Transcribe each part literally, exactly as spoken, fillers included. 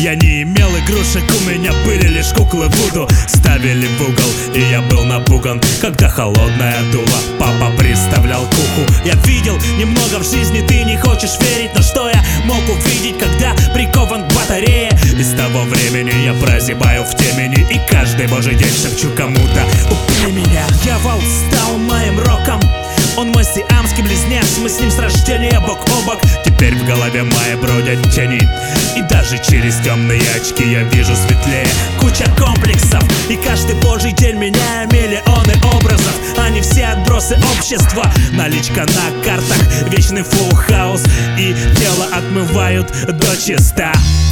Я не имел игрушек, у меня были лишь куклы Вуду. Ставили в угол, и я был напуган, когда холодная дуло папа приставлял к уху. Я видел немного в жизни, ты не хочешь верить, но что я мог увидеть, когда прикован к батарее? И с того времени я прозябаю в темени, и каждый божий день шепчу кому-то: убей меня. Дьявол стал моим роком, он мой сиамский близнец, мы с ним с рождения бок о бок. Теперь в голове моей бродят тени, и даже через темные очки я вижу светлее. Куча комплексов, и каждый божий день меняя миллионы образов. Они все отбросы общества, наличка на картах, вечный фулл хаус, и тело отмывают до чиста.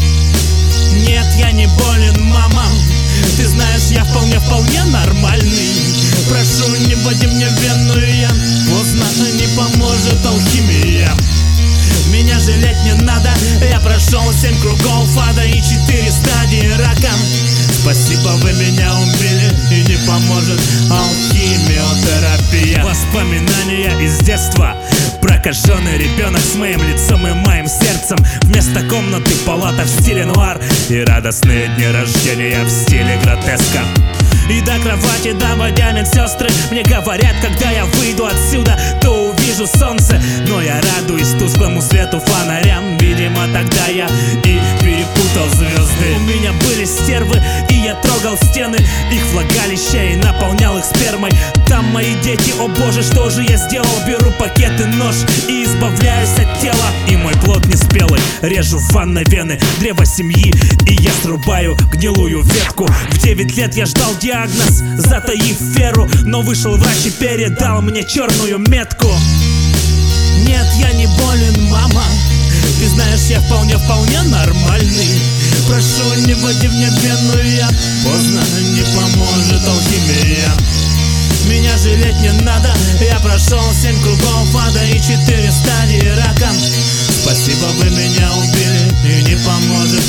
Нет, я не болен, мама, ты знаешь, я вполне-вполне нормальный. Прошу, не вводи мне в вену, я поздно, не поможет алхимия. Меня жалеть не надо, я прошел семь кругов ада и четыре стадии рака. Спасибо, вы меня убили, и не поможет алхимиотерапия. Воспоминания из детства, прокаженный ребенок с моим лицом и моим сердцем. Вместо комнаты палата в стиле нуар, и радостные дни рождения в стиле гротеска. И до кровати доводя медсестры мне говорят, когда я выйду отсюда, то увижу солнце. Но я радуюсь тусклому свету фонарям, видимо, тогда я и перепутал звезды. У меня были стервы, и я трогал стены их влагалища и наполнял их спермой. Там мои дети, о боже, что же я сделал? Беру пакет и нож и избавляюсь от тела. И мой плод неспелый режу в ванной вены, древо семьи, и я срубаю гнилую ветку. В девять лет я ждал диагноз, затаив веру, но вышел врач и передал мне черную метку. Нет, я не болен, мама, ты знаешь, я вполне-вполне нормальный. Прошу, не вводи мне в вену, я поздно, не поможет алхимия. Меня жалеть не надо, я прошел семь кругов ада и четыре стадии рака. Спасибо, вы меня убили, и не поможет